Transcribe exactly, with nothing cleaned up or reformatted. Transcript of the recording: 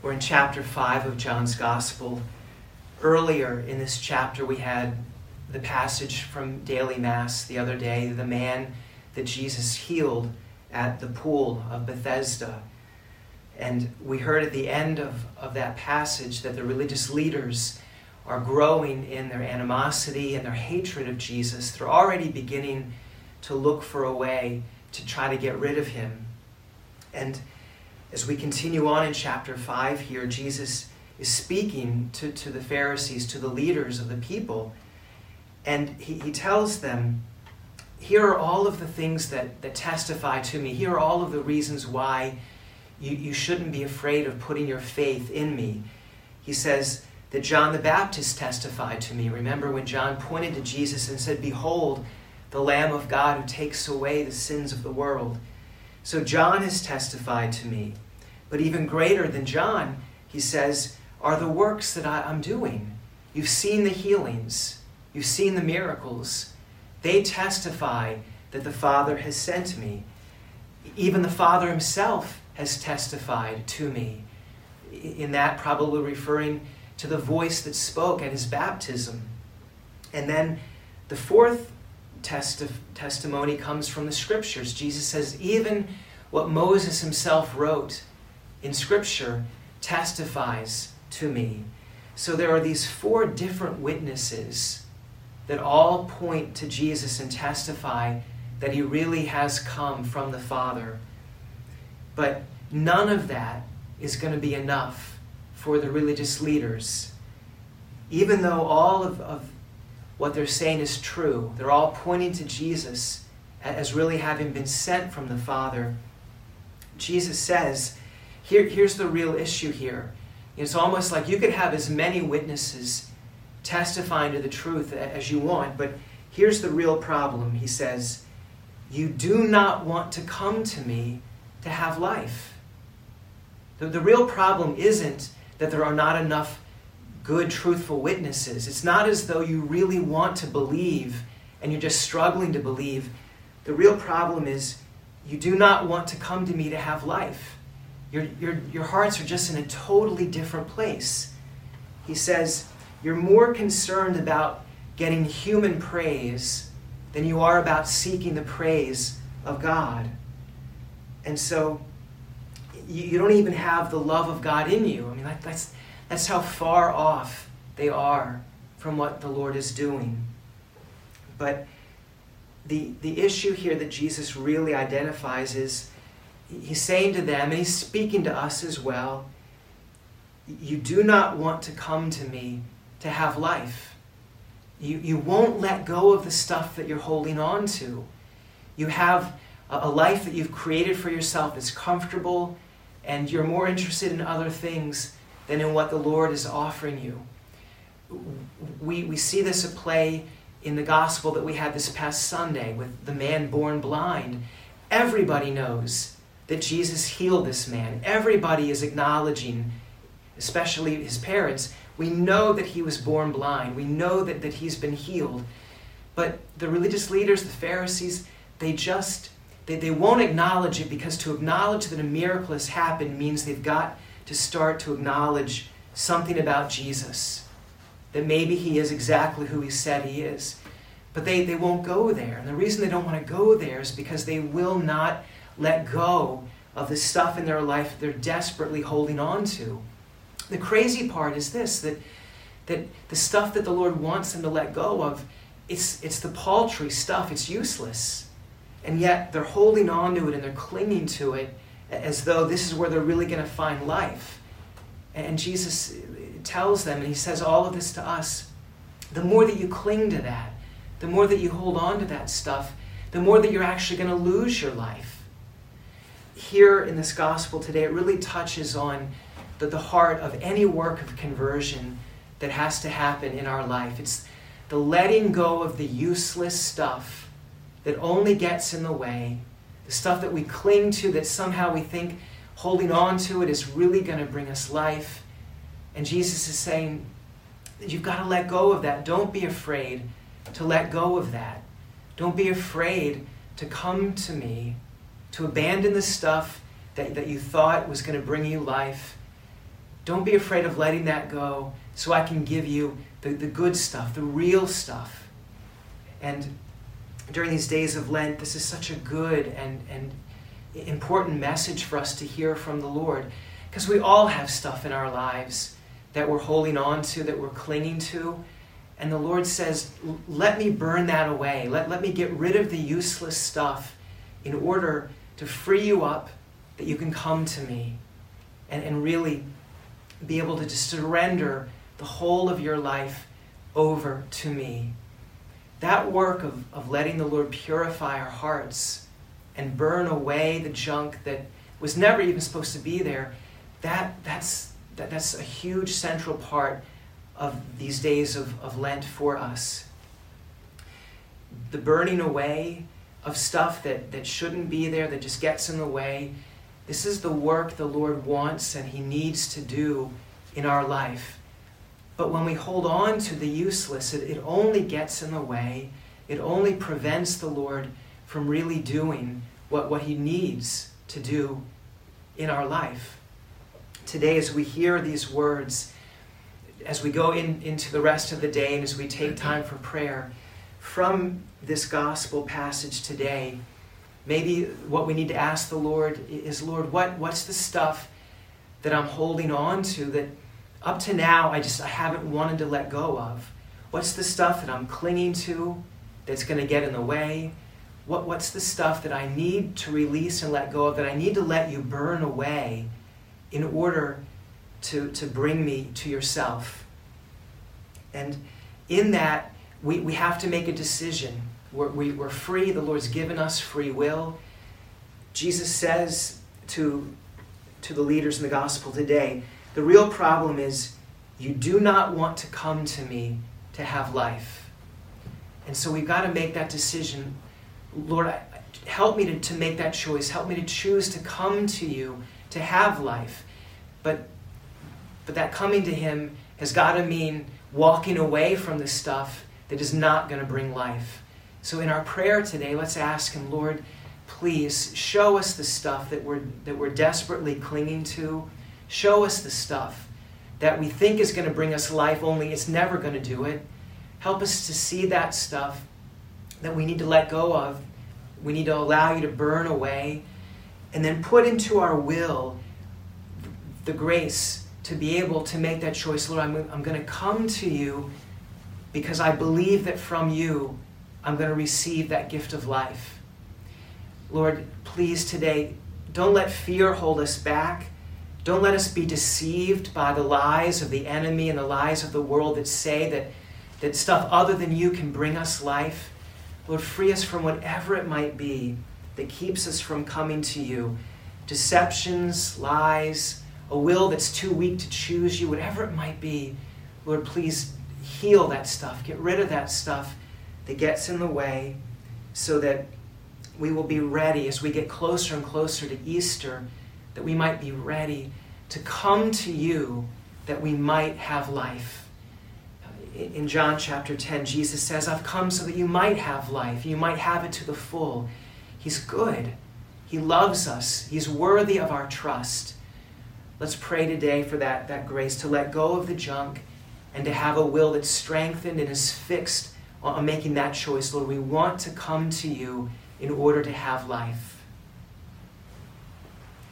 We're in chapter five of John's Gospel. Earlier in this chapter, we had the passage from Daily Mass the other day, the man that Jesus healed at the pool of Bethesda. And we heard at the end of, of that passage that the religious leaders are growing in their animosity and their hatred of Jesus. They're already beginning to look for a way to try to get rid of him. And as we continue on in chapter five here, Jesus is speaking to, to the Pharisees, to the leaders of the people, and he, he tells them, here are all of the things that, that testify to me. Here are all of the reasons why you, you shouldn't be afraid of putting your faith in me. He says that John the Baptist testified to me. Remember when John pointed to Jesus and said, "Behold, the Lamb of God who takes away the sins of the world." So John has testified to me. But even greater than John, he says, are the works that I, I'm doing. You've seen the healings. You've seen the miracles. They testify that the Father has sent me. Even the Father himself has testified to me. In that, probably referring to the voice that spoke at his baptism. And then the fourth testi- testimony comes from the Scriptures. Jesus says, even what Moses himself wrote in Scripture testifies to me. So there are these four different witnesses that all point to Jesus and testify that he really has come from the Father. But none of that is going to be enough for the religious leaders. Even though all of, of what they're saying is true, they're all pointing to Jesus as really having been sent from the Father. Jesus says, here, here's the real issue here. It's almost like you could have as many witnesses testifying to the truth as you want, but here's the real problem. He says, you do not want to come to me to have life. The, the real problem isn't that there are not enough good, truthful witnesses. It's not as though you really want to believe and you're just struggling to believe. The real problem is you do not want to come to me to have life. Your, your, your hearts are just in a totally different place. He says, you're more concerned about getting human praise than you are about seeking the praise of God. And so you, you don't even have the love of God in you. I mean, that, that's, that's how far off they are from what the Lord is doing. But the, the issue here that Jesus really identifies is, he's saying to them, and he's speaking to us as well, you do not want to come to me to have life. You, you won't let go of the stuff that you're holding on to. You have a, a life that you've created for yourself that's comfortable, and you're more interested in other things than in what the Lord is offering you. We, we see this at play in the gospel that we had this past Sunday with the man born blind. Everybody knows that Jesus healed this man. Everybody is acknowledging, especially his parents, we know that he was born blind. We know that, that he's been healed. But the religious leaders, the Pharisees, they just, they, they won't acknowledge it, because to acknowledge that a miracle has happened means they've got to start to acknowledge something about Jesus, that maybe he is exactly who he said he is. But they, they won't go there. And the reason they don't want to go there is because they will not let go of the stuff in their life that they're desperately holding on to. The crazy part is this, that, that the stuff that the Lord wants them to let go of, it's, it's the paltry stuff, it's useless. And yet they're holding on to it and they're clinging to it as though this is where they're really going to find life. And Jesus tells them, and he says all of this to us, the more that you cling to that, the more that you hold on to that stuff, the more that you're actually going to lose your life. Here in this gospel today, it really touches on the, the heart of any work of conversion that has to happen in our life. It's the letting go of the useless stuff that only gets in the way, the stuff that we cling to that somehow we think holding on to it is really going to bring us life. And Jesus is saying that you've got to let go of that. Don't be afraid to let go of that. Don't be afraid to come to me, to abandon the stuff that, that you thought was going to bring you life, Don't be afraid of letting that go so I can give you the, the good stuff, the real stuff. And during these days of Lent, this is such a good and, and important message for us to hear from the Lord, because we all have stuff in our lives that we're holding on to, that we're clinging to. And the Lord says, let me burn that away. Let, let me get rid of the useless stuff in order to free you up, that you can come to me and, and really be able to just surrender the whole of your life over to me. That work of, of letting the Lord purify our hearts and burn away the junk that was never even supposed to be there, that, that's, that, that's a huge central part of these days of, of Lent for us. The burning away of stuff that, that shouldn't be there, that just gets in the way, this is the work the Lord wants and he needs to do in our life. But when we hold on to the useless, it, it only gets in the way. It only prevents the Lord from really doing what, what he needs to do in our life. Today, as we hear these words, as we go in, into the rest of the day and as we take time for prayer, from this gospel passage today, maybe what we need to ask the Lord is, Lord, what, what's the stuff that I'm holding on to that up to now I just I haven't wanted to let go of? What's the stuff that I'm clinging to that's going to get in the way? What, what's the stuff that I need to release and let go of, that I need to let you burn away in order to, to bring me to yourself? And in that, we, we have to make a decision. We're, we, we're free. The Lord's given us free will. Jesus says to, to the leaders in the gospel today, the real problem is you do not want to come to me to have life. And so we've got to make that decision. Lord, help me to, to make that choice. Help me to choose to come to you to have life. But, but that coming to him has got to mean walking away from the stuff that is not going to bring life. So in our prayer today, let's ask him, Lord, please show us the stuff that we're, that we're desperately clinging to. Show us the stuff that we think is going to bring us life, only it's never going to do it. Help us to see that stuff that we need to let go of. We need to allow you to burn away, and then put into our will the grace to be able to make that choice. Lord, I'm, I'm going to come to you because I believe that from you I'm going to receive that gift of life. Lord, please today, don't let fear hold us back. Don't let us be deceived by the lies of the enemy and the lies of the world that say that, that stuff other than you can bring us life. Lord, free us from whatever it might be that keeps us from coming to you. Deceptions, lies, a will that's too weak to choose you, whatever it might be. Lord, please heal that stuff. Get rid of that stuff that gets in the way so that we will be ready as we get closer and closer to Easter, that we might be ready to come to you that we might have life. In John chapter ten, Jesus says, I've come so that you might have life. You might have it to the full. He's good. He loves us. He's worthy of our trust. Let's pray today for that, that grace to let go of the junk and to have a will that's strengthened and is fixed on making that choice. Lord, we want to come to you in order to have life.